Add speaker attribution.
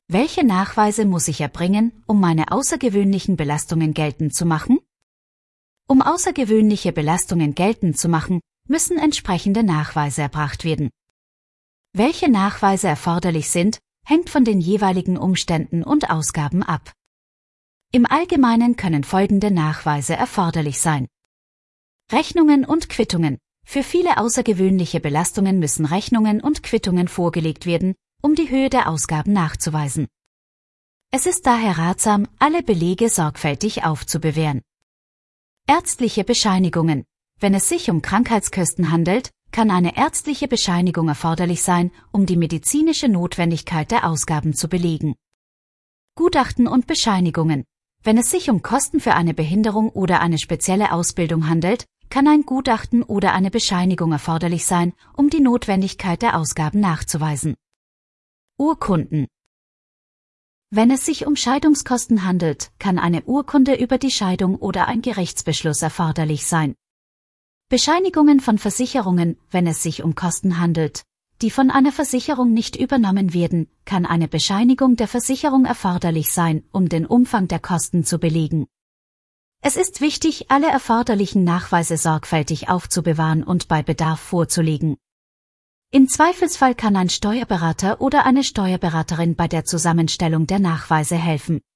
Speaker 1: Welche Nachweise muss ich erbringen, um meine außergewöhnlichen Belastungen geltend zu machen? Um außergewöhnliche Belastungen geltend zu machen, müssen entsprechende Nachweise erbracht werden. Welche Nachweise erforderlich sind, hängt von den jeweiligen Umständen und Ausgaben ab. Im Allgemeinen können folgende Nachweise erforderlich sein. Rechnungen und Quittungen. Für viele außergewöhnliche Belastungen müssen Rechnungen und Quittungen vorgelegt werden, um die Höhe der Ausgaben nachzuweisen. Es ist daher ratsam, alle Belege sorgfältig aufzubewahren. Ärztliche Bescheinigungen. Wenn es sich um Krankheitskosten handelt, kann eine ärztliche Bescheinigung erforderlich sein, um die medizinische Notwendigkeit der Ausgaben zu belegen. Gutachten und Bescheinigungen. Wenn es sich um Kosten für eine Behinderung oder eine spezielle Ausbildung handelt, kann ein Gutachten oder eine Bescheinigung erforderlich sein, um die Notwendigkeit der Ausgaben nachzuweisen. Urkunden. Wenn es sich um Scheidungskosten handelt, kann eine Urkunde über die Scheidung oder ein Gerichtsbeschluss erforderlich sein. Bescheinigungen von Versicherungen. Wenn es sich um Kosten handelt, die von einer Versicherung nicht übernommen werden, kann eine Bescheinigung der Versicherung erforderlich sein, um den Umfang der Kosten zu belegen. Es ist wichtig, alle erforderlichen Nachweise sorgfältig aufzubewahren und bei Bedarf vorzulegen. Im Zweifelsfall kann ein Steuerberater oder eine Steuerberaterin bei der Zusammenstellung der Nachweise helfen.